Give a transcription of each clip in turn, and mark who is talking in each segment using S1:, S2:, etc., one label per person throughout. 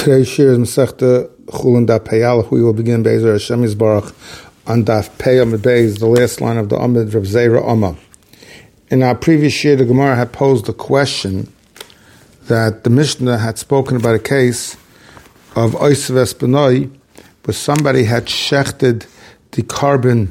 S1: Today's shir is Masechta Chulin Daf Peyalach. We will begin Be'ezer Hashem Yisbarach on Daf Pei Amud Beis, the last line of the Amud Rav Zera Amma. In our previous shir, the Gemara had posed a question that the Mishnah had spoken about a case of Oisves Benoi, where somebody had shechted the carbon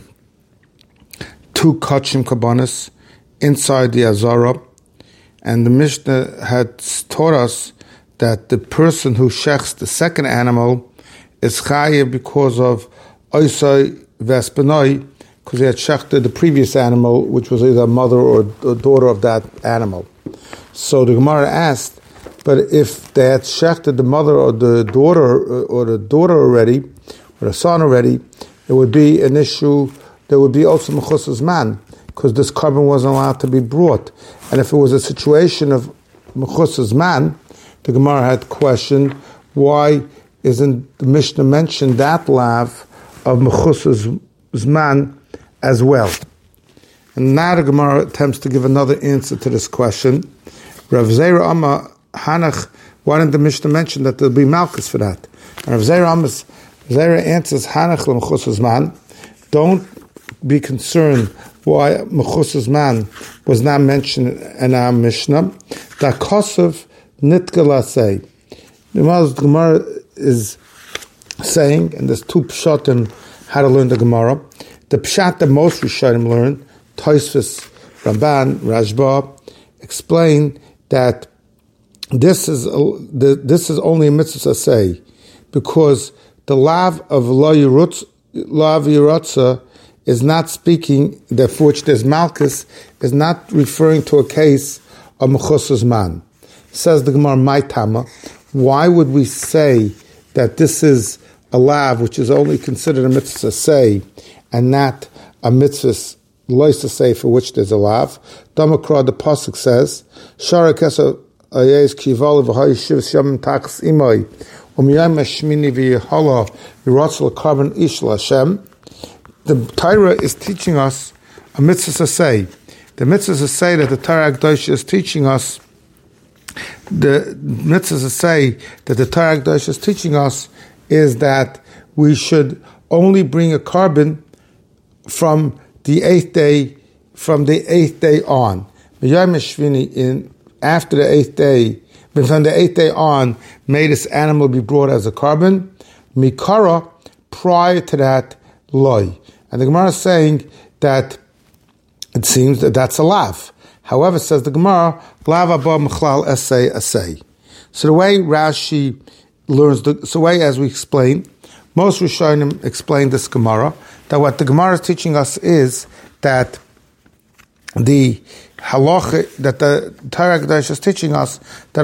S1: two kachim kabanis inside the Azara, and the Mishnah had taught us that the person who shechs the second animal is chayiv because of oisai vespenoi, because he had shechted the previous animal, which was either a mother or a daughter of that animal. So the Gemara asked, but if they had shechted the mother or the daughter already, or the son already, it would be an issue. There would be also mechusas man, because this carbon wasn't allowed to be brought. And if it was a situation of mechusas man, the Gemara had questioned, why isn't the Mishnah mentioned that lav of mechusas man as well? And now the Gemara attempts to give another answer to this question. Rav Zera Amma Hanach, why didn't the Mishnah mention that there'll be malchus for that? And Rav Zera answers, Hanach l'mechusas man, don't be concerned why mechusas man was not mentioned in our Mishnah. Da kosov nitgala say. The Gemara is saying, and there's two pshatim how to learn the Gemara. The pshat that most Rishonim learn, Tosfos, Ramban, Rashba, explain that this is only a mitzvah say, because the lav of lav yiratza is not speaking, that for which there's malchus, is not referring to a case of mechusas man. Says the Gemara, my tama, why would we say that this is a lav which is only considered a mitzvah say and not a mitzvah loisa say for which there's a lav? Damakra, the pasuk says, Shara kesa ayes kival v'hay shiv shamim tachs imay umyam hashmini v'yihala v'ratzal carbon ishla Hashem. The Torah is teaching us a mitzvah say. The mitzvah say that the Torah Akdosh is teaching us. The mitzvah say that the Torah Akdosh is teaching us is that we should only bring a carbon from the eighth day on. After the eighth day, from the eighth day on, may this animal be brought as a carbon. Mikara, prior to that, loy. And the Gemara is saying that it seems that that's a lav. However, says the Gemara, lav abba mechlal essay. So the way Rashi learns, the way as we explain, most Rishonim explain this Gemara, that what the Gemara is teaching us is that the halacha, that the Torah Kodesh is teaching us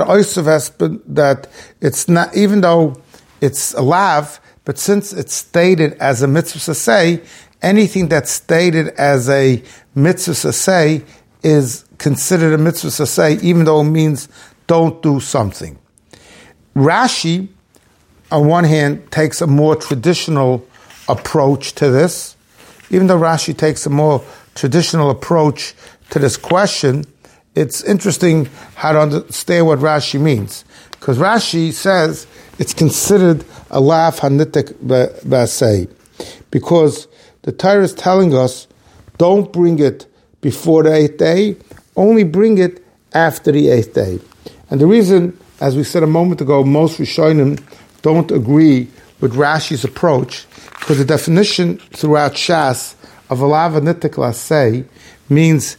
S1: that it's not, even though it's a lav, but since it's stated as a mitzvah say, anything that's stated as a mitzvah say is considered a mitzvah say, even though it means don't do something. Rashi, on one hand, takes a more traditional approach to this. Even though Rashi takes a more traditional approach to this question, it's interesting how to understand what Rashi means. Because Rashi says it's considered a lav hanitek b'asei. Because the Torah is telling us, don't bring it before the eighth day, only bring it after the eighth day. And the reason, as we said a moment ago, most Rishonim don't agree with Rashi's approach, because the definition throughout Shas of a lav hanitek b'asei means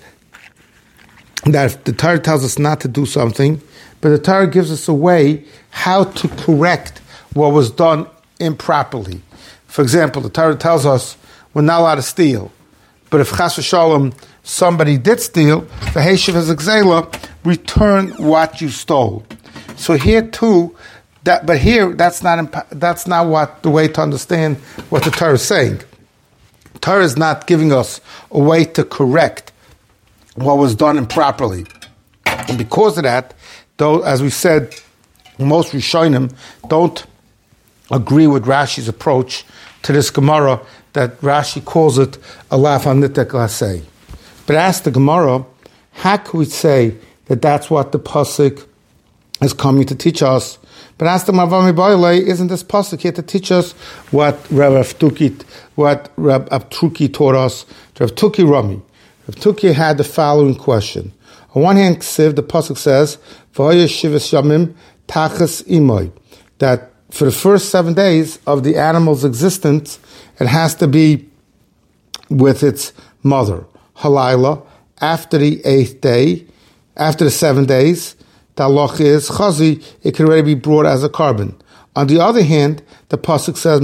S1: that the Torah tells us not to do something, but the Torah gives us a way how to correct what was done improperly. For example, the Torah tells us we're not allowed to steal. But if chas v'shalom somebody did steal, the Heshiv as Exela, return what you stole. So here too, that's not what the way to understand what the Torah is saying. The Torah is not giving us a way to correct what was done improperly. And because of that, though, as we said, most Rishonim don't agree with Rashi's approach to this Gemara, that Rashi calls it a lav hanitek b'asei. But ask the Gemara, how can we say that that's what the pasuk is coming to teach us? But as the Mavami Boyle, isn't this pasuk here to teach us what Rav Abtuki taught us? Rav Tuki Rami. Rav Tuki had the following question. On one hand, the pasuk says, "V'hoya shivas yamim tachas imoy," that for the first 7 days of the animal's existence, it has to be with its mother. Halayla, after the 8th day, after the 7 days, the halacha is chazi, it can already be brought as a carbon. On the other hand, the pasuk says,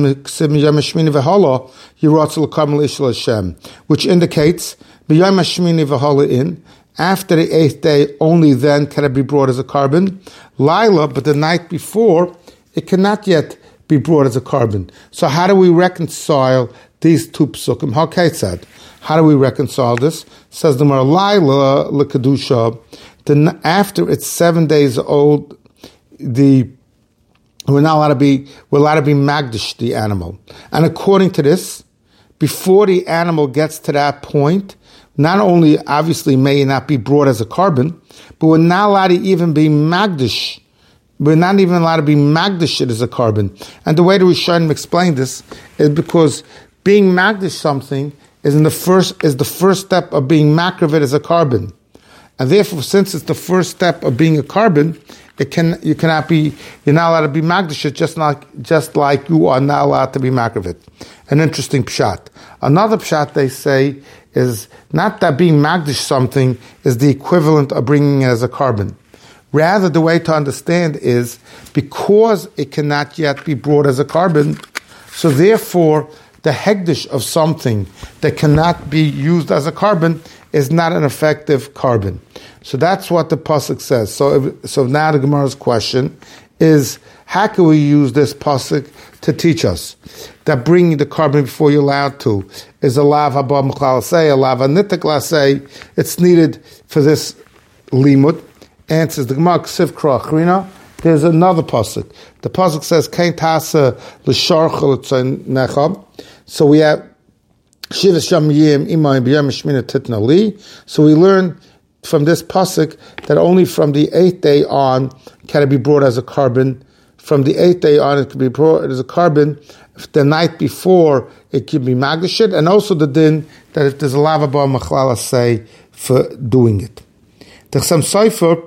S1: which indicates, after the 8th day, only then can it be brought as a carbon. Laila, but the night before, it cannot yet be brought as a carbon. So how do we reconcile these two psukim? How do we reconcile this? Says the Gemara, Laila l'kedusha. After it's 7 days old, we're allowed to be magdish the animal. And according to this, before the animal gets to that point, not only obviously may it not be brought as a carbon, but we're not allowed to even be magdish. We're not even allowed to be magdish it as a carbon. And the way the Rishonim explain this is because being magdish something is the first step of being makravit as a carbon. And therefore, since it's the first step of being a carbon, you're not allowed to be magdish it just like you are not allowed to be makravit. An interesting pshat. Another pshat they say is not that being magdish something is the equivalent of bringing it as a carbon. Rather, the way to understand is because it cannot yet be brought as a carbon, so therefore the hegdish of something that cannot be used as a carbon is not an effective carbon. So that's what the pasuk says. So now the Gemara's question is, how can we use this pasuk to teach us that bringing the carbon before you're allowed to is a lav haba mechlal say, a lav anitik lasei? It's needed for this limud. Answers the Gemara Ksiv Kra Achrina. There's another pasuk. The pasuk says, "Kein tasa l'sharcha l'tzonecham." So we have Shivas Sham Yim Imay B'Yom Shmina Titna Li. So we learn from this pasuk that only from the 8th day on can it be brought as a carbon. From the 8th day on, it can be brought as a carbon. If the night before, it can be magdashit, and also the din that if there's a lavaba machlala say for doing it. The Chassam Sofer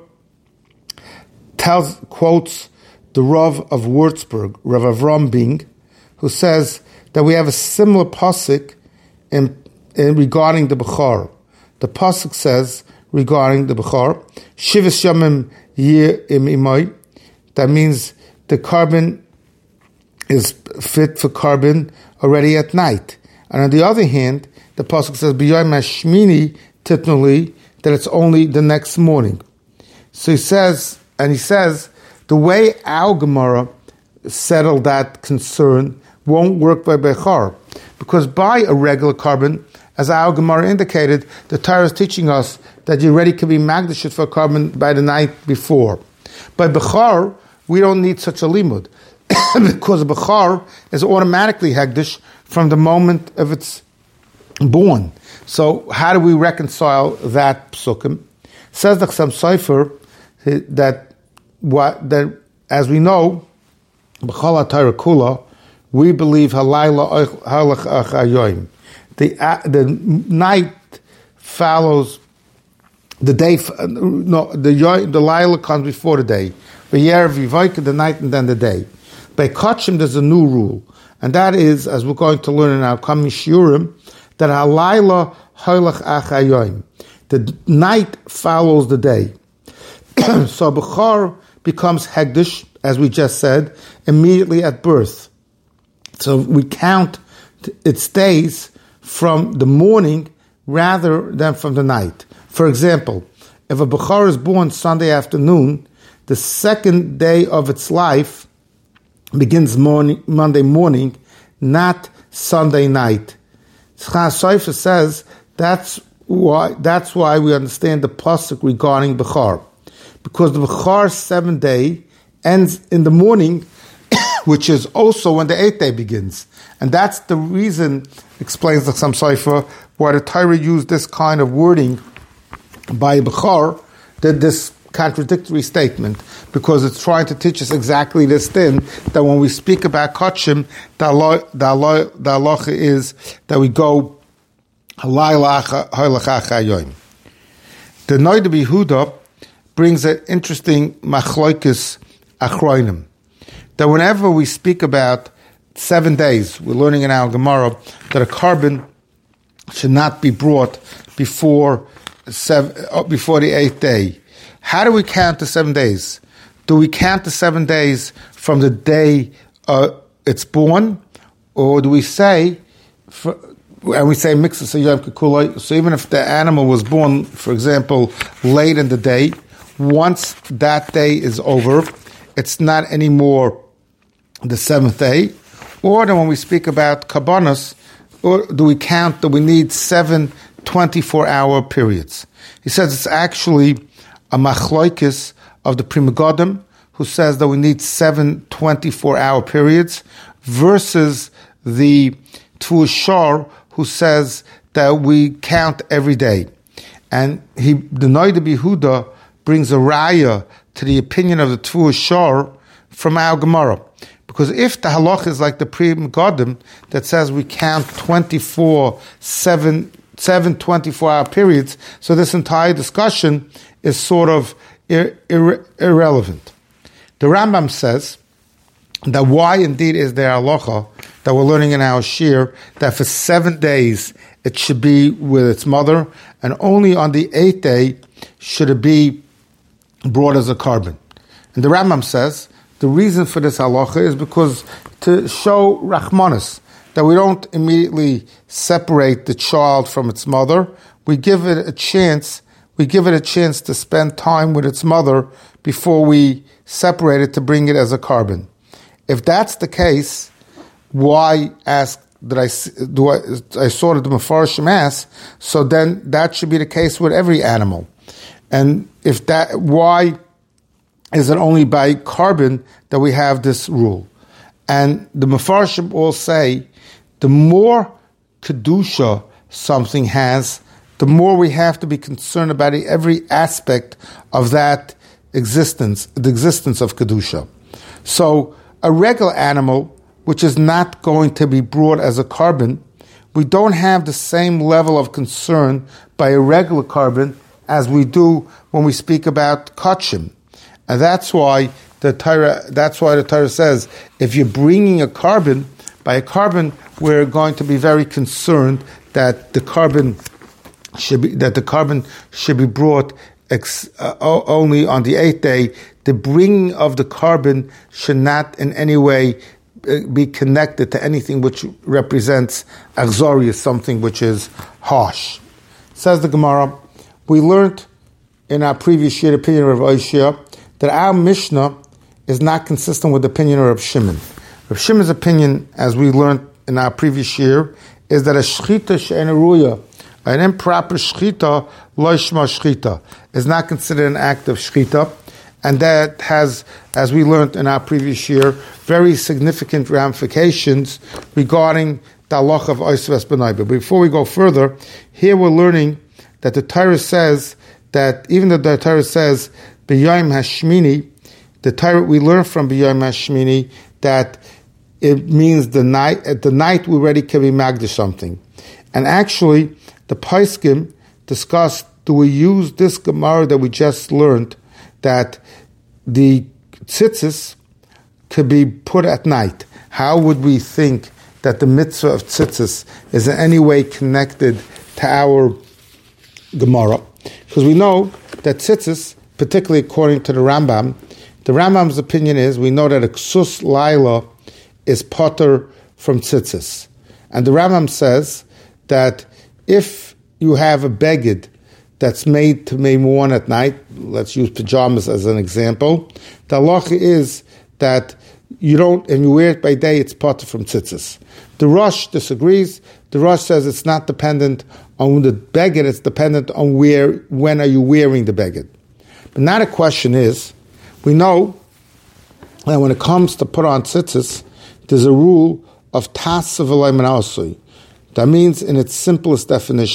S1: quotes the Rav of Würzburg, Rav Avram Bing, who says that we have a similar pasuk in regarding the Bechor. The pasuk says regarding the Bechor, Shivas Yamim Yir Im Imay. That means the carbon is fit for carbon already at night. And on the other hand, the pasuk says B'Yom Hashmini Titnuli, that it's only the next morning. So he says the way our Gemara settled that concern won't work by Bechor, because by a regular carbon, as our Gemara indicated, the Torah is teaching us that you already can be magdashit for a carbon by the night before. By Bechor, we don't need such a limud, because Bechor is automatically hegdish from the moment of its born. So how do we reconcile that psukim? Says the Chassam Sofer that as we know, b'chol ha'Torah kula, we believe halayla halach achayoim. The night follows the day. The Laila comes before the day. V'yerev yivoika, the night and then the day. By Kachim, there's a new rule, and that is, as we're going to learn in our coming shiurim, that halayla halach achayoim. The night follows the day. So Bechor becomes hegdish, as we just said, immediately at birth. So we count its days from the morning rather than from the night. For example, if a Bechor is born Sunday afternoon, the second day of its life begins Monday morning, not Sunday night. Chassam Sofer says that's why we understand the pasuk regarding Bechor, because the Bechor's 7th day ends in the morning, which is also when the 8th day begins. And that's the reason, explains the Chassam Sofer, why the Torah used this kind of wording by Bechor, that this contradictory statement, because it's trying to teach us exactly this thing, that when we speak about Kachim, the halacha is that we go Halayla. The Noida B'Yehuda brings an interesting machloikis achroinim, that whenever we speak about 7 days, we're learning in our Gemara that a carbon should not be brought before the 8th day. How do we count the 7 days? Do we count the 7 days from the day it's born, or do we say, and we say mixes yom kikuloi? So even if the animal was born, for example, late in the day, once that day is over, it's not anymore the 7th day. Or then when we speak about kabbanos, or do we count that we need 7 24-hour periods? He says it's actually a machloikis of the Pri Megadim, who says that we need 7 24-hour periods, versus the Tvuah Shor, who says that we count every day. And the Noida B'Yehuda brings a raya to the opinion of the Tvuah Shor from our Gemara. Because if the halach is like the Pri Megadim that says we count 7 24-hour periods, so this entire discussion is sort of irrelevant. The Rambam says that why indeed is there halacha that we're learning in our shir that for 7 days it should be with its mother, and only on the 8th day should it be brought as a carbon. And the Rambam says the reason for this halacha is because to show rachmanis, that we don't immediately separate the child from its mother. We give it a chance to spend time with its mother before we separate it to bring it as a carbon. If that's the case, why ask that I saw that the Mefarshim asked, so then that should be the case with every animal. And if that, why is it only by carbon that we have this rule? And the Mefarshim all say, the more Kedusha something has, the more we have to be concerned about every aspect of that existence, the existence of Kedusha. So a regular animal, which is not going to be brought as a carbon, we don't have the same level of concern by a regular carbon as we do when we speak about Kachim. And that's why the Torah says, if you're bringing a carbon, by a carbon, we're going to be very concerned that the carbon should be brought only on the 8th day. The bringing of the carbon should not in any way be connected to anything which represents achzorius, something which is harsh. Says the Gemara, we learned in our previous year, opinion of Oishia, that our Mishnah is not consistent with the opinion of Reb Shimon. Reb Shimon's opinion, as we learned in our previous year, is that a shchita she'ena ruya, an improper shchita, lo shma shchita, is not considered an act of shchita, and that has, as we learned in our previous year, very significant ramifications regarding the halacha of oisves b'nai. But before we go further, here we're learning that the Torah says that, even though the Torah says b'yom hashmini, the Torah, we learn from b'yom hashmini that it means the night. At the night, we already can be magdish something, and actually, the Paiskim discussed: do we use this Gemara that we just learned that the tzitzis could be put at night? How would we think that the mitzvah of tzitzis is in any way connected to our Gemara? Because we know that tzitzis, particularly according to the Rambam's opinion is, we know that a ksus laila is potter from tzitzis. And the Rambam says that if you have a beged that's made to be worn at night, let's use pajamas as an example, the halacha is that you don't, and you wear it by day, it's potter from tzitzis. The Rosh disagrees. The Rosh says it's not dependent on the beged, it's dependent on when are you wearing the beged. But now the question is, we know that when it comes to put on tzitzis, there's a rule of tas v'lo min asui. That means, in its simplest definition,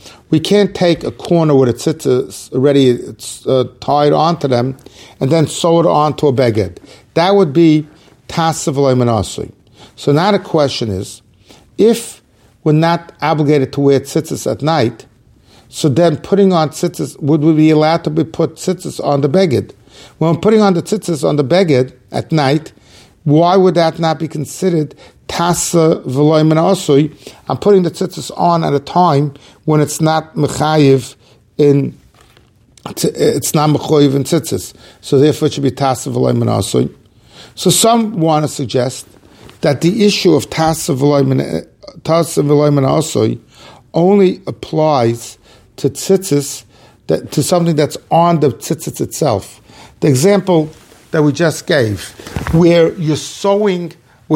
S1: we can't take a corner with a tzitzis already tied onto them and then sew it onto a beged. That would be tasav v'lo menasui. So now the question is, if we're not obligated to wear tzitzis at night, so then putting on tzitzis, would we be allowed to put tzitzis on the beged? When putting on the tzitzis on the beged at night, why would that not be considered tasa v'lo menasui? I'm putting the tzitzis on at a time when it's not mechayiv in tzitzis. So therefore it should be tasa v'lo menasui. So some want to suggest that the issue of tasa v'lo menasui only applies to tzitzis, to something that's on the tzitzis itself. The example that we just gave, where you're sewing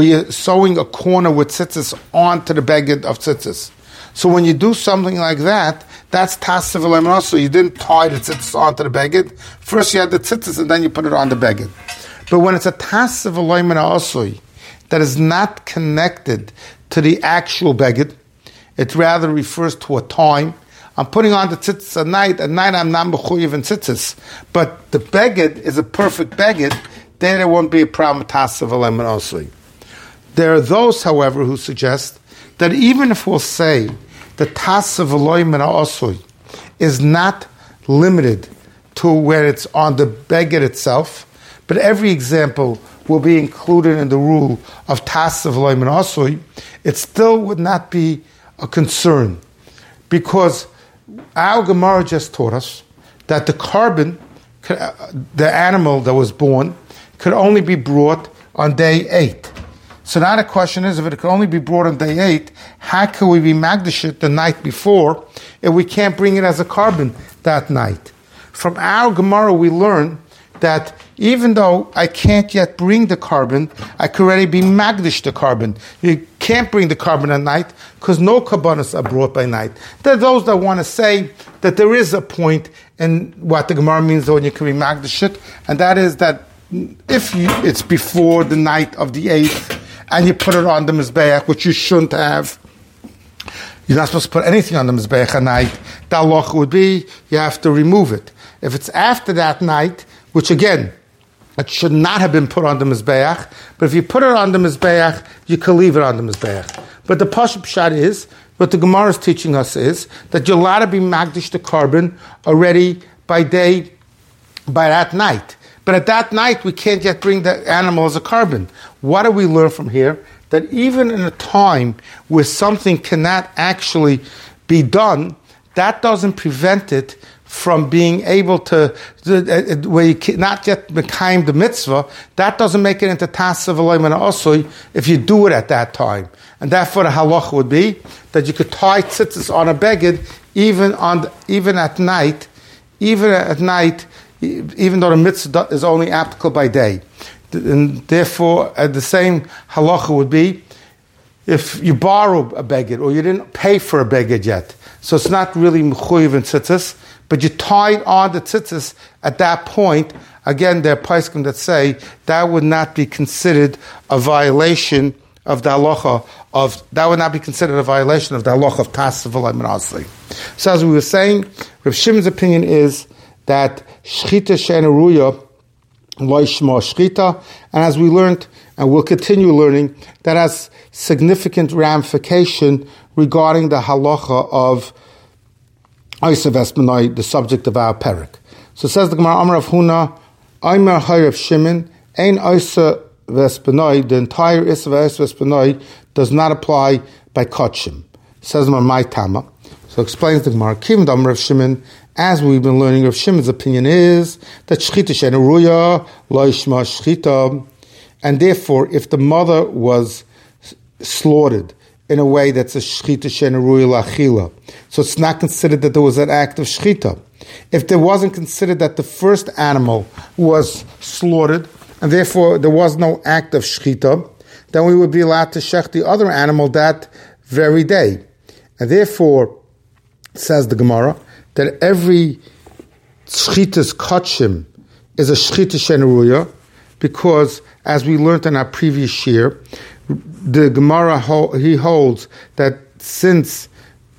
S1: a corner with tzitzis onto the beged of tzitzis. So when you do something like that, that's tasa v'lo menasui. You didn't tie the tzitzis onto the beged. First you had the tzitzis and then you put it on the beged. But when it's a tasa v'lo menasui that is not connected to the actual beged, it rather refers to a time. I'm putting on the tzitzis at night. At night I'm not mechuyev in tzitzis. But the beged is a perfect beged. Then there won't be a problem with tasa v'lo menasui. There are those, however, who suggest that even if we'll say the tasa v'lo menasui is not limited to where it's on the beged itself, but every example will be included in the rule of tasa v'lo menasui, it still would not be a concern, because our Gemara just taught us that the carbon, the animal that was born, could only be brought on day 8. So now the question is, if it could only be brought on day 8, how can we be magdish it the night before if we can't bring it as a carbon that night? From our Gemara we learn that even though I can't yet bring the carbon, I could already be magdish the carbon. You can't bring the carbon at night because no karbanos are brought by night. There are those that want to say that there is a point in what the Gemara means when you can be magdish it, and that is that if it's before the night of the 8th and you put it on the mizbeach, which you shouldn't have, you're not supposed to put anything on the mizbeach at night, the halacha would be you have to remove it. If it's after that night, which again, it should not have been put on the mizbeach, but if you put it on the mizbeach, you can leave it on the mizbeach. But the pashut pshat is, what the Gemara is teaching us is, that you're allowed to be magdish the carbon already by that night. But at that night, we can't yet bring the animal as a carbon. What do we learn from here? That even in a time where something cannot actually be done, that doesn't prevent it from being able to, where you cannot yet mekayim the mitzvah, that doesn't make it into tasa v'lo menasui if you do it at that time. And therefore the halacha would be that you could tie tzitzis on a beged even at night, even though the mitzvah is only applicable by day. And therefore the same halacha would be if you borrow a beged or you didn't pay for a beged yet. So it's not really mechuyev in tzitzis, but you tied on the tzitzis at that point. Again, there are poskim that say that would not be considered a violation of the halacha of tasa v'lo menasui. So as we were saying, Rav Shimon's opinion is that shchita she'eina ruya lo yishma shchita, and as we learned, and we'll continue learning, that has significant ramification regarding the halacha of Oisa Vespanoi, the subject of our parak. So says the Gemara, Amar of Huna, Aimer Hay of Shimon, Ein Oisa Vespanoi, the entire Issa Oisa Vespanoi does not apply by Kotshim. Says the Gemara, my Tama. So explains the Gemara, Kim Amar of Shimon, as we've been learning, Rav Shimon's opinion is that Shchita she'eina ruya lo yishma shchita, and therefore, if the mother was slaughtered in a way that's a shchita she'eina ruya la'achila, so it's not considered that there was an act of shchita. If there wasn't considered that the first animal was slaughtered, and therefore there was no act of shchita, then we would be allowed to shech the other animal that very day. And therefore, says the Gemara, that every shchitas kotshim is a shchita she'eina ruya, because as we learned in our previous year, the Gemara he holds that since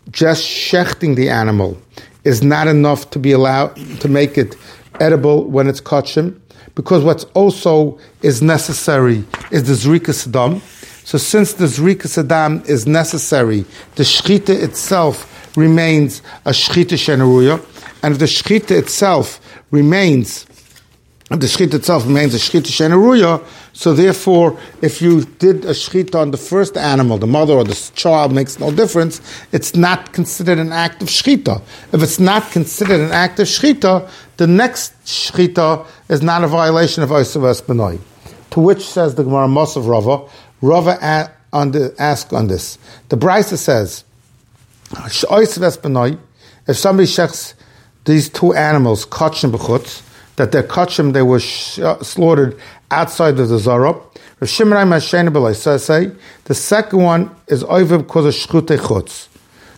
S1: just shechting the animal is not enough to be allowed to make it edible when it's kachim, because what's also is necessary is the zrikas adam. So since the zrikas adam is necessary, the shchita itself remains a shchita shenaruya, and if the shchita itself remains a shchita shenaruya, so therefore, if you did a shchita on the first animal, the mother or the child, makes no difference, it's not considered an act of shchita. If it's not considered an act of shchita, the next shchita is not a violation of Osav Espanoi. To which says the Gemara Mosav Rava, ask on this. The Brisa says, Osav Espanoi, if somebody shechs these two animals, kachim b'chutz, that their kachim, they were slaughtered outside of the Zara. Rav Shimon Hashem B'Lai say the second one is over because of shchutei chutz.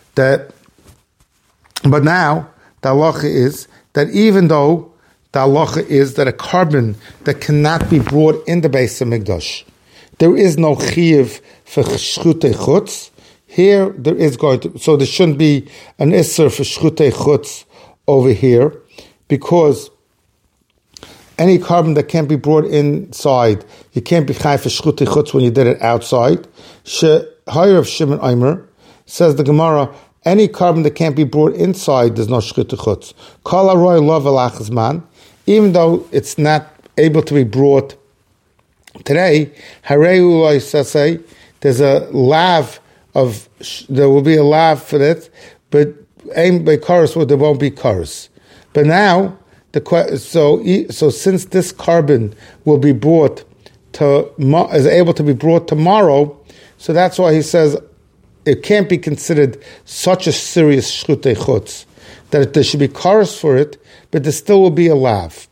S1: But now the halacha is that even though the halacha is that a carbon that cannot be brought in the Beis Hamikdash, there is no chiyuv for shchutei chutz. Here there is going to, so there shouldn't be an isser for shchutei chutz over here, because any carbon that can't be brought inside, you can't be chai for shchutei chutz when you did it outside. Hayrav Shimon Aimer says the Gemara, any carbon that can't be brought inside, there's no shchutei chutz. Kol haroy lo v'lachas man, even though it's not able to be brought today, harei uloi sasei, there's a lav of, there will be a lav for it, but aim by chorus, there won't be chorus. But now, so since this carbon will be brought is able to be brought tomorrow, so that's why he says it can't be considered such a serious shchutei chutz that there should be chorus for it, but there still will be a lav.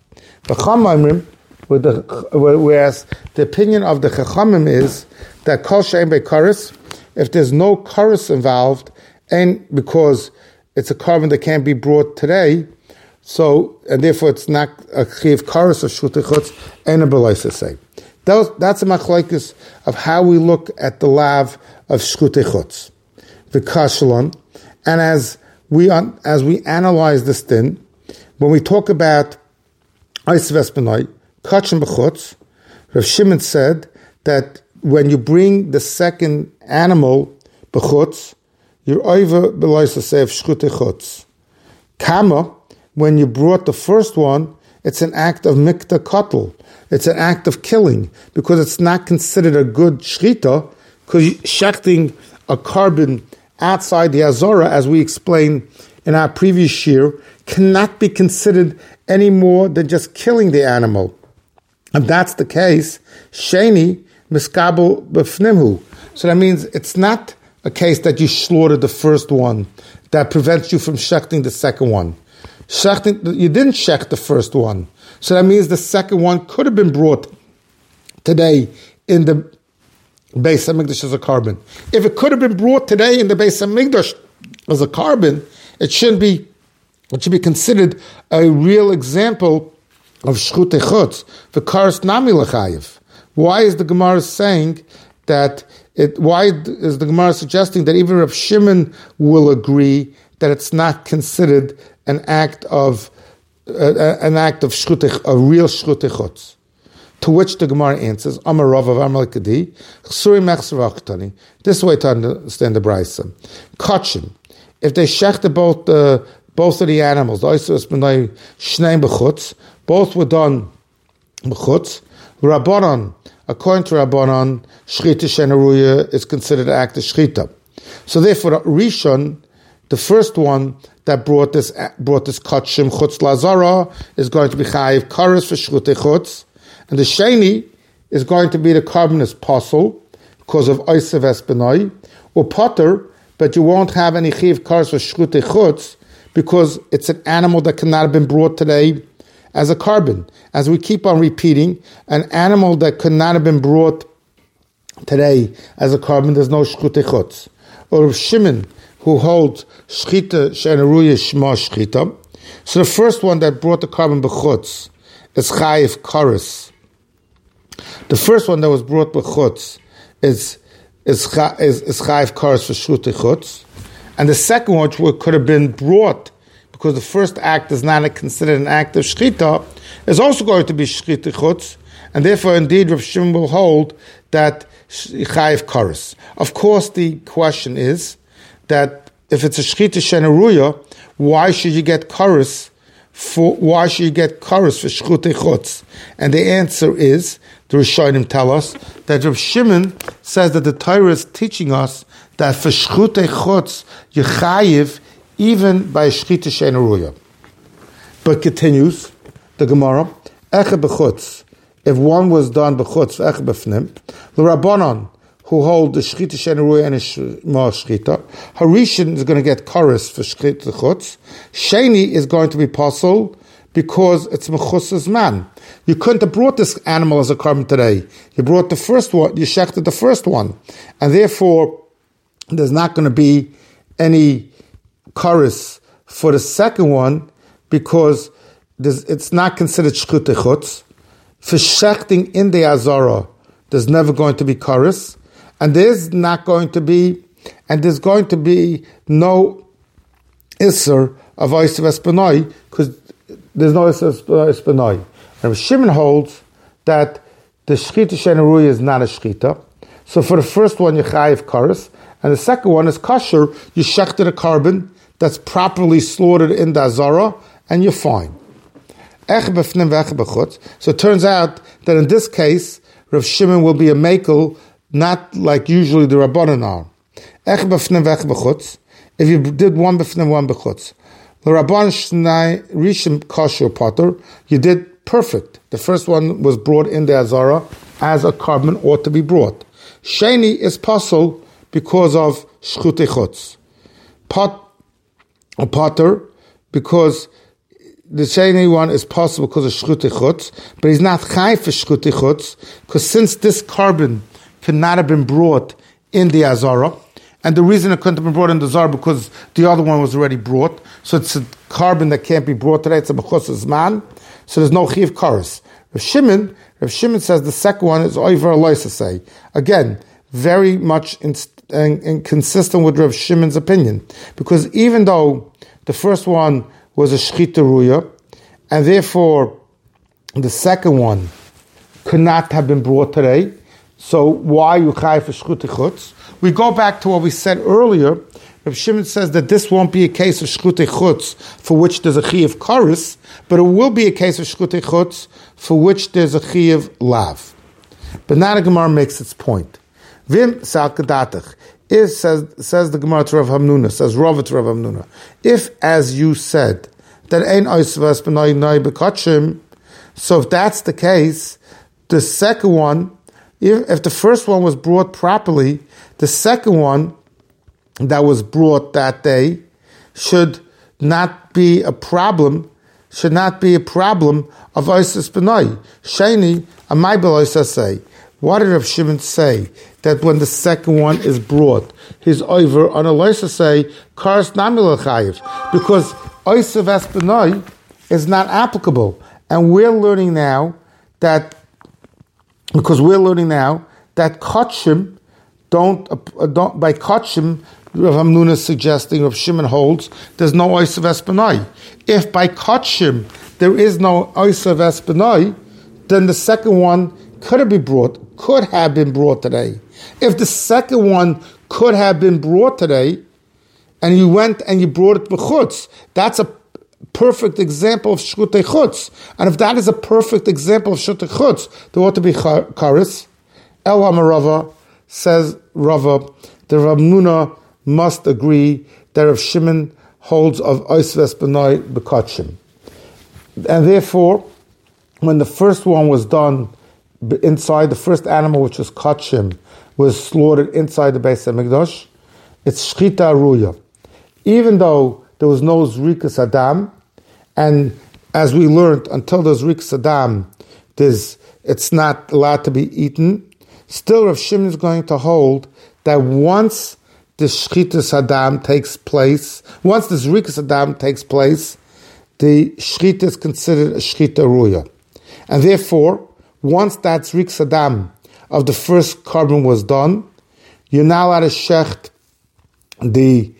S1: Whereas the opinion of the Chachamim is that kol she'ein bei chorus, if there's no chorus involved, and because it's a carbon that can't be brought today, so, and therefore it's not a chiv chorus of shchutei chutz, and a belaisa say. That's a machlokes of how we look at the lav of shchutei chutz, the kashalon, and as we analyze this thing, when we talk about Osav Espanoi, kachim b'chutz, Rav Shimon said that when you bring the second animal b'chutz, you're over belaisa say of shchutei chutz. Kama, when you brought the first one, it's an act of mikta kotl. It's an act of killing, because it's not considered a good shchita, because shechting a carbon outside the Azora, as we explained in our previous year, cannot be considered any more than just killing the animal. If that's the case, sheni miskabel b'fnimhu. So that means it's not a case that you slaughtered the first one that prevents you from shechting the second one. You didn't shecht the first one. So that means the second one could have been brought today in the Beis Hamikdash as a carbon. If it could have been brought today in the Beis Hamikdash as a carbon, it should be considered a real example of shchutei chutz, the karas nami l'chayiv. Why is the Gemara saying that? Why is the Gemara suggesting that even Rav Shimon will agree that it's not considered an act of shchutei, a real shchutei chutz? To which the Gemara answers, Amar Rav Amar Kadi, Chsuri Mechser Achtani. This way to understand the Brisa. Kachim, if they shechte both of the animals, the Osav Espanoi Shnei b'chutz, both were done b'chutz. Rabbanon, according to Rabbanon, shchita shenaruya is considered an act of shchita. So therefore, Rishon, the first one that brought this kachim chutz lazara, is going to be chayiv kares for shchutei chutz, and the sheni is going to be the carbon as pasul because of Osav Espanoi, or potter, but you won't have any chayiv kares for shchutei chutz because it's an animal that cannot have been brought today as a carbon. As we keep on repeating, an animal that could not have been brought today as a carbon, there's no shchutei chutz. Or Rav Shimon, who holds shchita shenaruya shma shchita. So the first one that brought the carbon b'chutz is chayiv kares. The first one that was brought b'chutz is chayiv kares for shchutei chutz, And the second one, which could have been brought, because the first act is not considered an act of shchita, is also going to be shchita chutz, and therefore, indeed, Rav Shimon will hold that chayiv kares. Of course, the question is that if it's a shchita shenaruya, why should you get kares for shchita chutz? And the answer is, the Rishonim tell us that Rav Shimon says that the Torah is teaching us that for shchita chutz you chayiv even by shchita shenaruya. But continues the Gemara, eche b'chutz. If one was done b'chutz v'eche b'fnim, the Rabbanon who hold the shchita shenaruya and shma shchita, Harishan is going to get kares for shchita chutz. Sheni is going to be possible because it's mechusas man. You couldn't have brought this animal as a carbon today. You brought the first one, you shechted the first one, and therefore there's not going to be any kares for the second one because it's not considered shchita chutz. For shechting in the azara, there's never going to be kares, and there's going to be no iser of oisav espanoi because there's no iser of espanoi. And Shimon holds that the shchita shenaruya is not a shchita. So for the first one you chayiv kares, and the second one is kosher. You shechted a carbon that's properly slaughtered in the azara, and you're fine. So it turns out that in this case, Rav Shimon will be a makel, not like usually the Rabbanan are. If you did one b'fnim, one b'chutz, the Rabban Shnai Rishim Kosher Potter, you did perfect. The first one was brought in the Azara as a carbon ought to be brought. Sheni is possible because of shchutei chutz. Potter, because the sheni one is possible because of shchutei chutz, but he's not chai for shchutei chutz, because since this carbon could not have been brought in the Azara, and the reason it couldn't have been brought in the Azara because the other one was already brought, so it's a carbon that can't be brought today, it's a mechusas man, so there's no chiv kares. Rav Shimon says the second one is over say. Again, very much inconsistent with Rav Shimon's opinion, because even though the first one was a shchita ruya, and therefore the second one could not have been brought today. So why you chai for shchutei chutz? We go back to what we said earlier. Rav Shimon says that this won't be a case of shchutei chutz for which there's a chi of kares, but it will be a case of shchutei chutz for which there's a chi of lav. But now the Gemara makes its point. Vim sal kedatach. Says the Gemara to Rav Hamnuna, says Rav to Rav Hamnuna, if, as you said, that ein oisvas b'noi noi b'kotchim, so if that's the case, the second one, if the first one was brought properly, the second one that was brought that day should not be a problem of oisvas b'noi. Sheni, amai b'loisa say. What did Rav Shimon say? That when the second one is brought, he's over on a loisa say, Kares Namil Chayiv. Because Oisav Espanoi is not applicable. And we're learning now that Kotchim don't by Kotchim, Rav Hamnuna is suggesting, Rav Shimon holds, there's no Oisav Espanoi. If by Kotchim there is no Oisav Espanoi, then the second one could have been brought today. If the second one could have been brought today, and you went and you brought it b'chutz, that's a perfect example of shchutei chutz. And if that is a perfect example of shchutei chutz, there ought to be kares. El Hamarava says Rava, the Rav Nuna must agree that Rav Shimon holds of oisves b'noi b'kotchim. And therefore, when the first one was done inside, the first animal, which was kotchim, was slaughtered inside the Beis HaMikdash, it's shchita ruya. Even though there was no zrikas adam, and as we learned, until there's zrikas adam, it's not allowed to be eaten, still Rav Shimon is going to hold that once the shchitas adam takes place, once the zrikas adam takes place, the shchita is considered a shchita ruya. And therefore, once that zrikas adam of the first carbon was done, you're now allowed to shecht the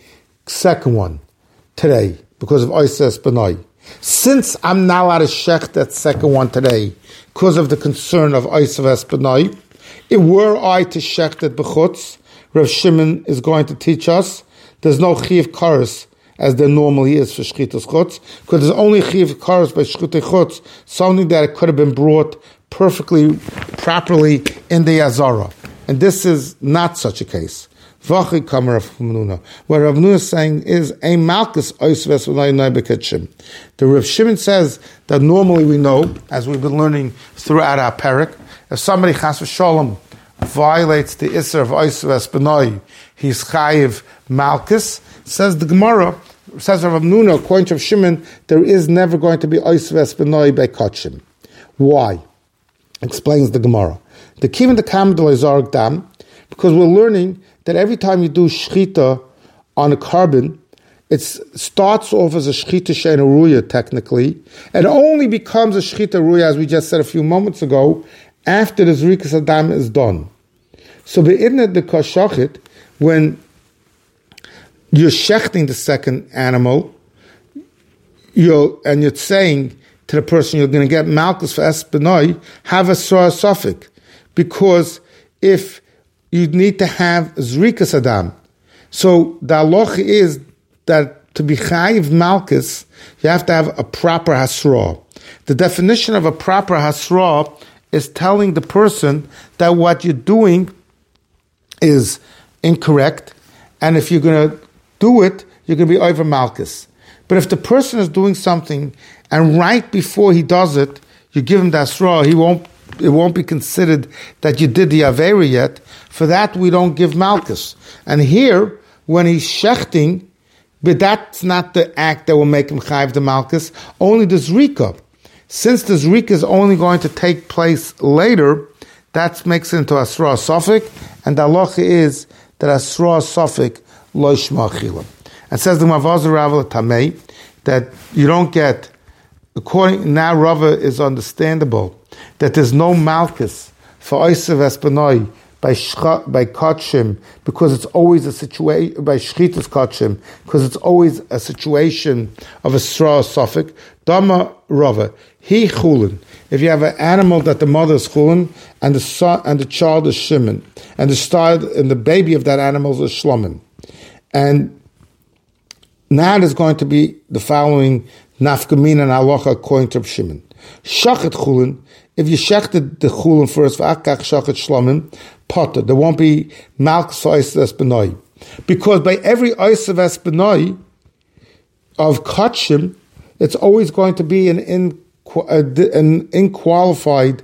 S1: second one today because of Oises Benoi. Since I'm not allowed to shech that second one today because of the concern of Oises Benoi, if were I to shech that b'chutz, Rav Shimon is going to teach us there's no chiv kares as there normally is for shchitas chutz, because there's only chiv kares by shchutei chutz, something that it could have been brought perfectly, properly in the Azara. And this is not such a case. V'achei kamer Rav Menuna. What Rav Menuna is saying is a malchus oisves v'nai beketshim. The Rav Shimon says that normally we know, as we've been learning throughout our parak, if somebody chas v'sholom violates the Isser of oisves b'nai, he's chayiv malchus. Says the Gemara, says Rav Menuna, according to Rav Shimon, there is never going to be oisves b'nai beketshim. Why? Explains the Gemara. The Kim and the Kam de Zarg Dam, because we're learning that every time you do shchita on a carbon, it starts off as a shchita she'eina ruya technically, and only becomes a shchita ruya, as we just said a few moments ago, after the zrikas adam is done. So be'idnet the kashachit, when you're shechting the second animal, you're saying to the person you're going to get malchus for espenoi, have a sorah suffix, because if you need to have zrikas adam, so the halacha is that to be chayiv malchus, you have to have a proper hasra. The definition of a proper hasra is telling the person that what you're doing is incorrect, and if you're going to do it, you're going to be over malchus. But if the person is doing something, and right before he does it, you give him the hasra, it won't be considered that you did the avera yet. For that, we don't give malchus. And here, when he's shechting, but that's not the act that will make him chayiv the malchus, only the zrika. Since the zrika is only going to take place later, that makes it into asra suffix, and the halacha is that asra suffix lo yishma achila. And says the Mavazir Rav Tamei that you don't get, according now Rava is understandable that there's no malchus for Oisev Espanoi by Kotshim, because it's always a situation, by Shchitas Kotshim, because it's always a situation of a straw suffix. Dama Rava, he chulin. If you have an animal that the mother is chulin and the son and the child is shimon, and the baby of that animal is shlomin, and now there's going to be the following nafkamin and halacha according to Shimon. Shachet chulin. If you shechted the chulin first, v'akach shachet shlomin, potter. There won't be malchus for oisav espenoi, because by every oisav espenoi of kotshim, it's always going to be an disqualified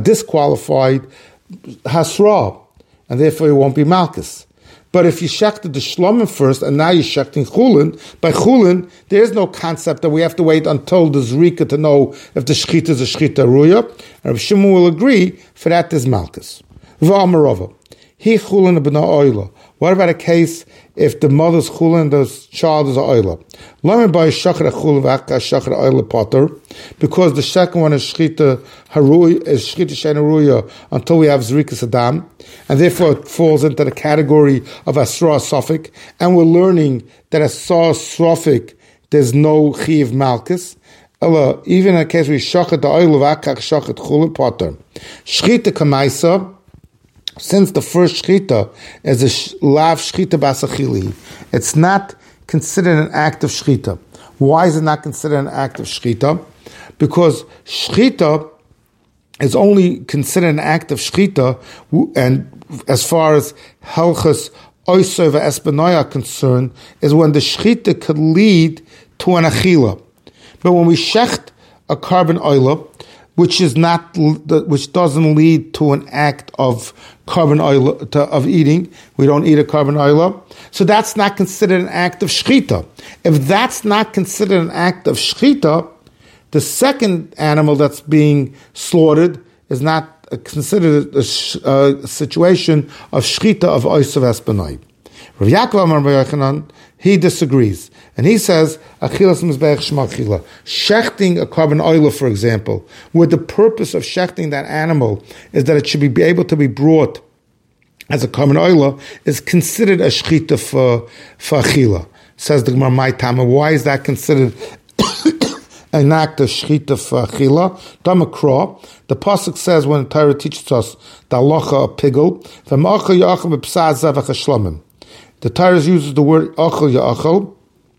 S1: hasra, and therefore it won't be malchus. But if you shechted the shlomin first, and now you're shechting chulin, by chulin, there is no concept that we have to wait until the zrika to know if the shchita is a shchita ruya. And Rav Shimon will agree, for that is malchus. V'amarova, he chulin b'na oila. What about a case if the mother's chulin and the child is a oila? Lamed by shachar chulin v'aka shachar oila potter, because the second one is shchita haruya, is shchita she'eina ruya until we have zrikas adam, and therefore it falls into the category of asra suffix, and we're learning that asra suffix there's no chiv malchus. Even in a case we shachar the oila v'aka shachar chulin potter, shchita kamaisa. Since the first shchita is a lav shchita basachili, it's not considered an act of shchita. Why is it not considered an act of shchita? Because shchita is only considered an act of shchita, and as far as halchas oisov espenoi are concerned, is when the shchita could lead to an achila. But when we shecht a carbon oila, which doesn't lead to an act of carbon oil of eating. We don't eat a carbon oil, so that's not considered an act of shchita. If that's not considered an act of shchita, the second animal that's being slaughtered is not considered a situation of shchita of oisav espenoi. Rav Yaakov Amar Bar Yochanan, he disagrees, and he says achilas mizbeach shma achila, shechting a carbon oil, for example, where the purpose of shechting that animal is that it should be able to be brought as a carbon oil, is considered a shchita for achila. Says the Gemara, my Tama. Why is that considered an act of shchita for achila? Damakra. The pasuk says when the Torah teaches us the halacha of pigul, the Torah uses the word achel ya'achel.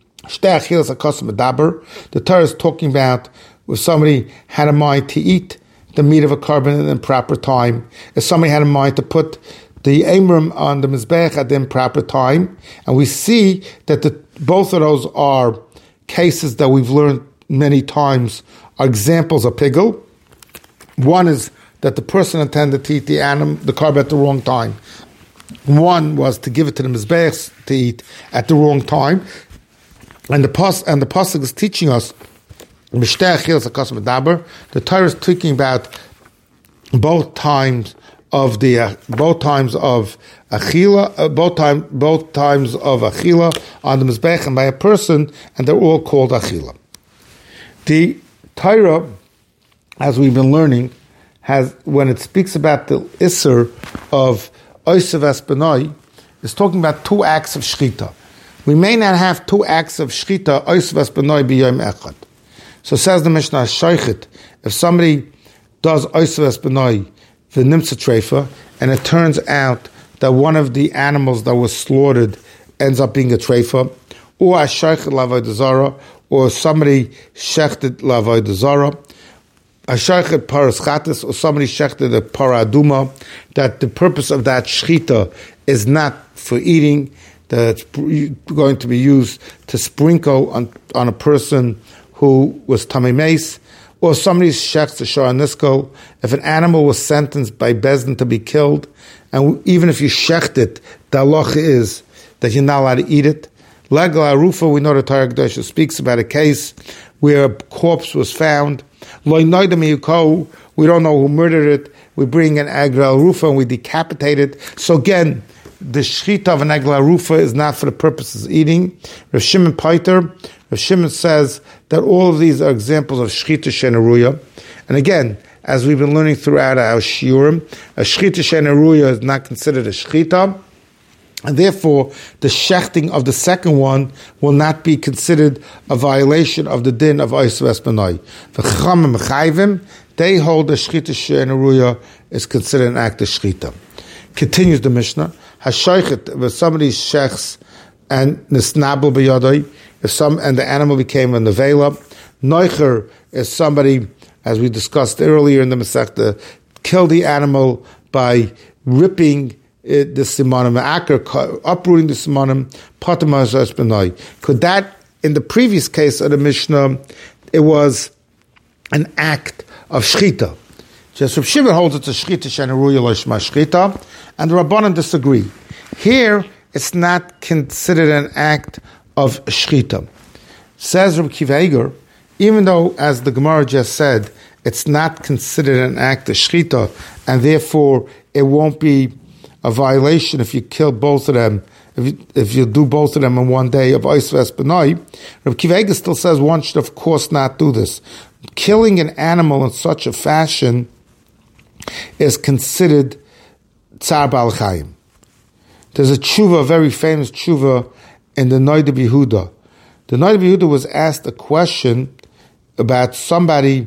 S1: The Torah is talking about if somebody had a mind to eat the meat of a korban in proper time, if somebody had a mind to put the Amram on the Mizbech at the improper time, and we see that both of those are cases that we've learned many times are examples of pigul. One is that the person intended to eat the korban at the wrong time. One was to give it to the Mizbech to eat at the wrong time. And the pasuk is teaching us the Torah is talking about both times of achila, both times of achila on the mizbech and by a person, and they're all called achila. The Torah, as we've been learning, has when it speaks about the isser of oisav esbenai, is talking about two acts of shchita. We may not have two acts of shchita oisav esbenai b'yom echad. So says the Mishnah Shaychit, if somebody does oisav esbenai v'nimtza treifa, and it turns out that one of the animals that was slaughtered ends up being a treifa, or a shaychit l'avodah zara, or somebody shechted l'avodah zara, a shaychit paras chatas, or somebody shechted a para aduma, that the purpose of that shchita is not for eating, that it's going to be used to sprinkle on a person who was tamei meis, or somebody shechs the shara nisko. If an animal was sentenced by Bezdin to be killed, and even if you shecht it, the halacha is that you're not allowed to eat it. Legla arufa, we know the Torah Kedosha speaks about a case where a corpse was found. Lo noida miyuko, we don't know who murdered it. We bring an agla arufa and we decapitate it. So again, the shchita of an agla arufa is not for the purposes of eating. Rav Shimon Paiter, Rav Shimon says that all of these are examples of shchita shenaruya. And again, as we've been learning throughout our shiurim, a shchita shenaruya is not considered a shchita, and therefore the shechting of the second one will not be considered a violation of the din of oisav esbenai. The chachamim mechayvim, they hold the shchita shenaruya is considered an act of shchita. Continues the Mishnah, hashaychet, if somebody shechs and nisnabel b'yadai, and the animal became a nevela. Noicher is somebody, as we discussed earlier in the Masechta, killed the animal by ripping the simanim, uprooting the simanim, patamaz esbenai. Could that, in the previous case of the Mishnah, it was an act of shchita. Just Rav Shimon holds it's a shchita shenaruya loishma shchita, and the Rabbanan disagree. Here, it's not considered an act of shchita. Says Rabbi Kiva Eiger, even though, as the Gemara just said, it's not considered an act of shchita, and therefore it won't be a violation if you kill both of them, if you do both of them in one day of oisav esbenai. Rabbi Kiva Eiger still says one should of course not do this. Killing an animal in such a fashion is considered tsar bal chayim. There's a tshuva, a very famous tshuva in the Noida B'Yehuda. The Noida B'Yehuda was asked a question about somebody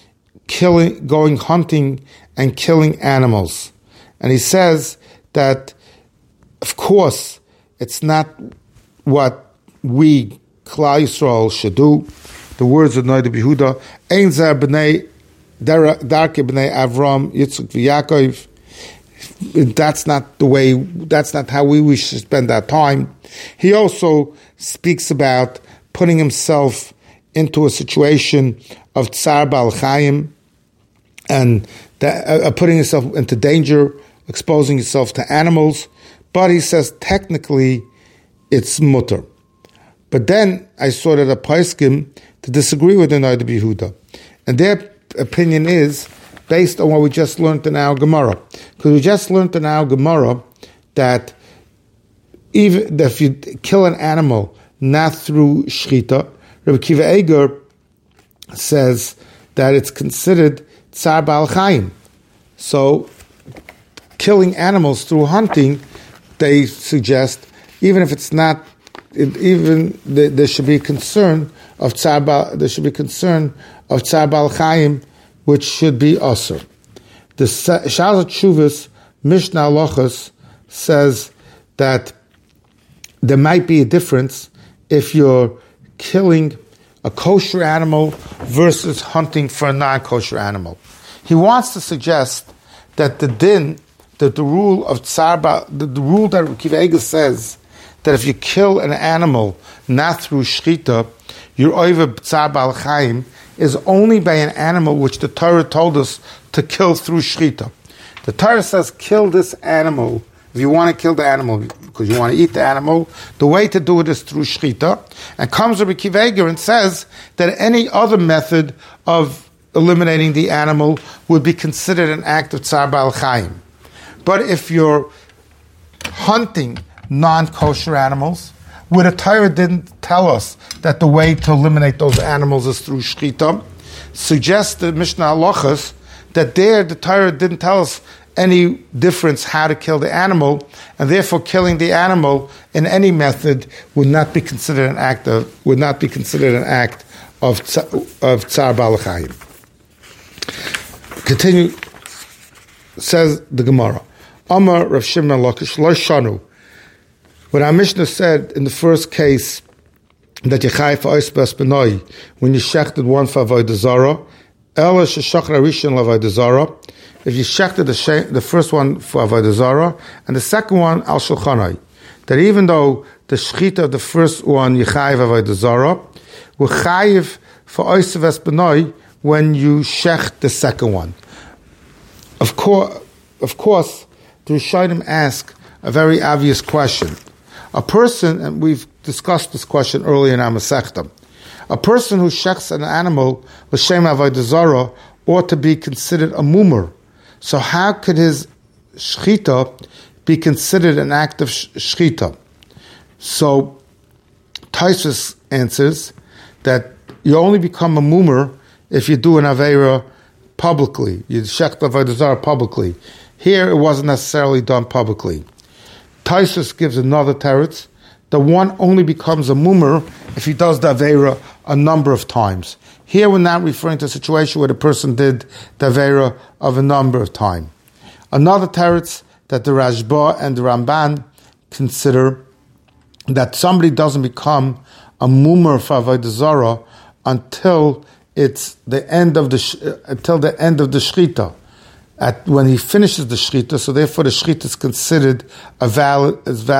S1: going hunting and killing animals. And he says that, of course, it's not what we, Klal Yisrael, should do. The words of Noida B'Yehuda, Ein zeh b'nei darke b'nei Avram, Yitzchak v'Yakov. That's not how we should spend our time. He also speaks about putting himself into a situation of tsar bal chayim and putting himself into danger, exposing himself to animals. But he says technically it's mutter. But then I saw that a poskim to disagree with the Noida B'Yehuda, and their opinion is based on what we just learned in our Gemara. Because we just learned in our Gemara that even if you kill an animal not through shchita, Rabbi Kiva Eiger says that it's considered tsar bal chayim. So killing animals through hunting, they suggest, even if it's not there should be concern of Tsar Bal Chaim, which should be Asur. The Sha'al Tshuvas Mishnah Halachos says that there might be a difference if you're killing a kosher animal versus hunting for a non-kosher animal. He wants to suggest that the rule of the rule that Akiva Eiger says that if you kill an animal not through shchita, you're over Tsar Bal Chaim, is only by an animal which the Torah told us to kill through shchita. The Torah says kill this animal. If you want to kill the animal because you want to eat the animal, the way to do it is through shchita. And comes Rabbi Akiva Eiger and says that any other method of eliminating the animal would be considered an act of Tsar Bal Chaim. But if you're hunting non-kosher animals, where the Torah didn't tell us that the way to eliminate those animals is through shchita, suggests the Mishnah Halachos that there the Torah didn't tell us any difference how to kill the animal, and therefore killing the animal in any method would not be considered an act of Tsar Bal Chaim. Continue, says the Gemara. Amar Rav Shimon Lakish Lo Shanu. When our Mishnah said in the first case that you chai for oisbas benoi when you shechted one for avodah zara, ela sheshachra rishon l'avodah zara. If you shechted the first one for avodah zara and the second one al shulchanai, that even though the shechita of the first one you chai for avodah zara, we're chayiv for oisbas benoi when you shecht the second one. Of course, the Rishonim ask a very obvious question. A person, and we've discussed this question earlier in our Masechta, a person who shechts an animal l'shem avodah zara ought to be considered a mumar. So how could his shchita be considered an act of shchita? So Tosfos answers that you only become a mumar if you do an aveira publicly. You shecht avodah zara publicly. Here it wasn't necessarily done publicly. Tosfos gives another teretz. The one only becomes a mumar if he does the aveira a number of times. Here we're not referring to a situation where the person did the aveira of a number of times. Another teretz that the Rashba and the Ramban consider that somebody doesn't become a mumar for avodah zara until it's the end of the shchita. When he finishes the shchita, so therefore the shchita is considered a valid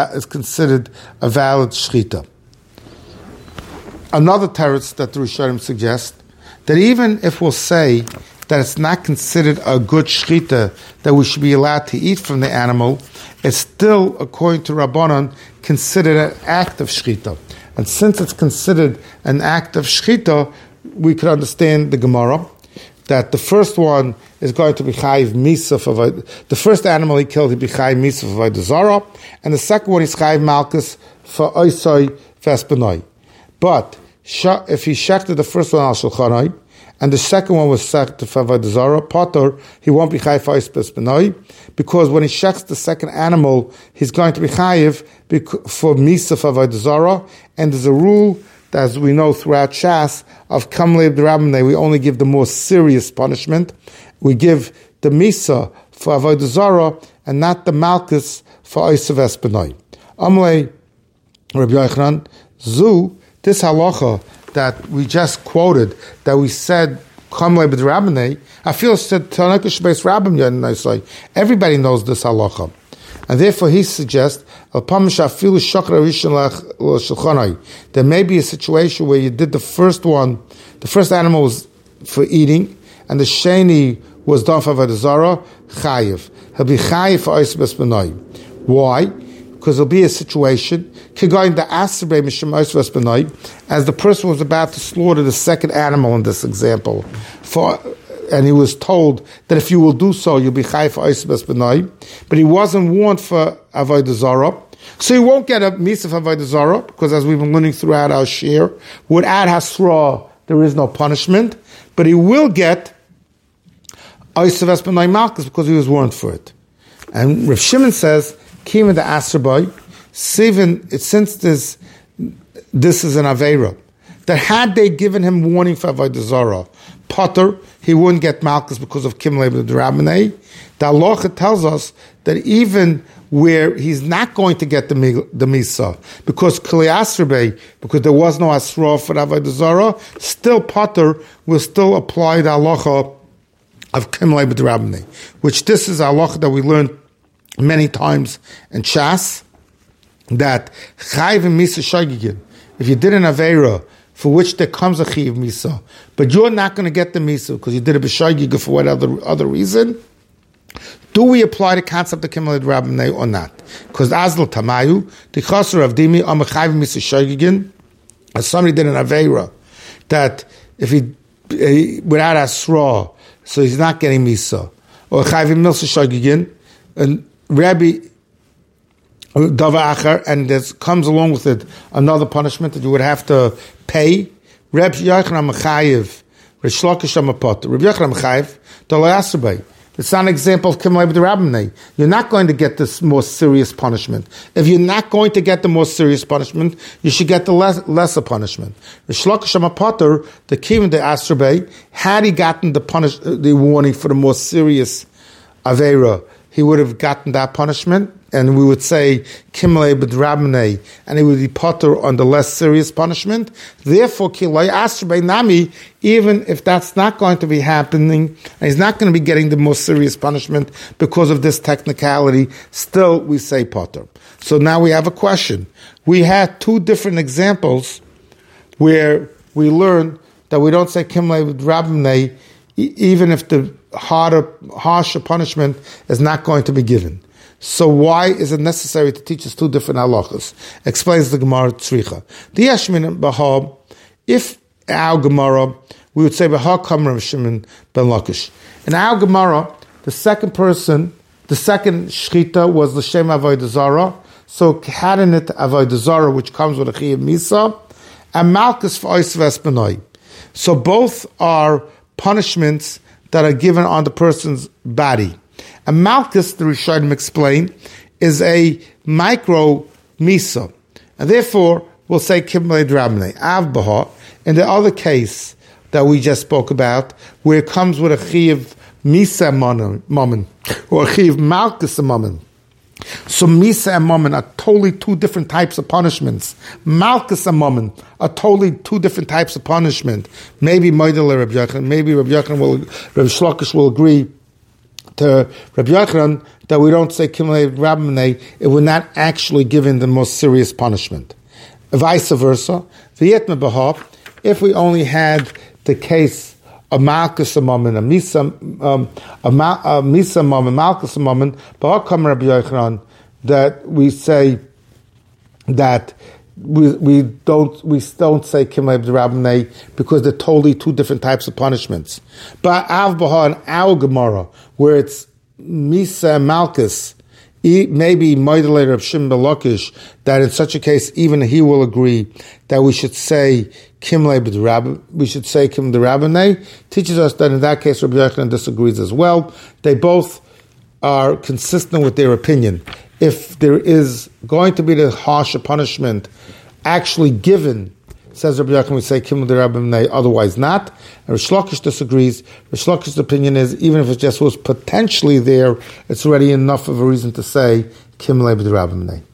S1: shchita. Another teretz that the Rishonim suggest that even if we'll say that it's not considered a good shchita that we should be allowed to eat from the animal, it's still, according to Rabbanan, considered an act of shchita. And since it's considered an act of shchita, we could understand the Gemara that the first one is going to be chayiv misa for the first animal he killed, he'd be chayiv misa for avodah zara, and the second one is chayiv malchus for oisai vespenoi. But if he shechted the first one al shulchanai and the second one was shechted for avodah zara, potter, he won't be chayiv for oisai vespenoi, because when he shechts the second animal, he's going to be chayiv for misa for avodah zara, and there's a rule, as we know throughout Shas, of Kamleib D'Rabbanai, we only give the more serious punishment. We give the Misa for Avodah Zara and not the Malchus for Oisav Espenoi. Amlei Rabbi Yochanan, Zu, this halacha that we just quoted, that we said Kamleib D'Rabbanai, I feel said Tanakh Shbeis Rabbim Yadin. Everybody knows this halacha. And therefore he suggests there may be a situation where you did the first animal was for eating, and the sheni was done for avodah zara, chayiv. He'll be chayiv for oisbas benoi. Why? Because there'll be a situation, as the person was about to slaughter the second animal in this example, and he was told that if you will do so, you'll be chayiv for oisbas benoi, but he wasn't warned for avodah zara. So he won't get a misa for avodah zara, because as we've been learning throughout our shir, without hasra, there is no punishment, but he will get oisav espenai malchus because he was warned for it. And Rav Shimon says, Kima the Asrabai, since there's this is an Aveira. That had they given him warning for Avodah Zarah, Potter, he wouldn't get Malchus because of Kimlei B'Drabnei. The halacha tells us that even where he's not going to get the Misa, because Kli Asrbe, because there was no Asra for Avodah Zarah, still Potter will still apply the halacha of Kimlei B'Drabnei, which this is a halacha that we learned many times in Shas, that Chayv Misa Shagigin, if you did an Aveira for which there comes a Chiv Misa, but you're not going to get the Misa because you did a B'Shagig for whatever other reason, do we apply the concept of Kimlei B'Drabnei or not? Because Azl Tamayu, the Chasar of Dimi, Am Chayv Misa Shagigin, as somebody did an Aveira, that if he without Asra, so he's not getting Misa, or Chayv Misa Shagigin, and Rabbi Dava Achar, and there comes along with it another punishment that you would have to pay. Reb Yochanan Mechayev, Rish Lakish Amapotter. Reb Yochanan Mechayev, Dalai Asrbei. It's not an example of Kimlei B'Drabnei. You're not going to get this more serious punishment. If you're not going to get the more serious punishment, you should get the lesser punishment. Rish Lakish Amapotter, the Kivin de Asrbei, had he gotten the warning for the more serious Aveira, he would have gotten that punishment, and we would say Kimlei B'Drabnei, and he would be potter on the less serious punishment. Therefore, Kiloi Asrbei Nami, even if that's not going to be happening, and he's not going to be getting the most serious punishment because of this technicality, still we say potter. So now we have a question. We had two different examples where we learned that we don't say Kimlei B'Drabnei even if the harsher punishment is not going to be given. So why is it necessary to teach us two different halachas? Explains the Gemara Tzricha. The Yashmin Bahab, if our Gemara, we would say Bahab Kamar Shimon ben Lakish. In our Gemara, the second shchita was the Shem Avodah Zarah, so Kahadanit Avodah Zarah, which comes with a Chiyuv Misa, and Malchus for Oisves Benoi. So both are punishments that are given on the person's body. And Malchus, the Rishonim explain, is a micro misa. And therefore, we'll say Kimlei B'Drabnei. Av Baha, in the other case that we just spoke about, where it comes with a Chiv Misa Mammon, or a Chiv Malchus Mammon. So Misa and Mammon are totally two different types of punishments. Malchus and Mammon are totally two different types of punishment. Maybe Moedel Reb Yochanan, maybe Reb Shlokish will agree to Reb Yochanan that we don't say Kimlei B'Drabnei, it would not actually give him the most serious punishment. Vice versa, V'yetme B'Hab, if we only had the case a Malchus a Mammon, a Misa Mammon, Malchus a Mammon, but come Rabbi Yochanan, that we say that we don't say Kimlei B'Drabnei because they're totally two different types of punishments. But Av Baha and our Gemara, where it's Misa and Malchus, maybe Moedel Reb Shimon ben Lakish, that in such a case even he will agree that we should say Kimlei B'Drabnei, teaches us that in that case Rabbi Yochanan disagrees as well. They both are consistent with their opinion. If there is going to be the harsher punishment actually given, says Rabbi Yochanan, we say Kimlei B'Drabnei, otherwise not. And Rish Lakish disagrees. Rish Lakish's opinion is even if it just was potentially there, it's already enough of a reason to say Kimlei B'Drabnei.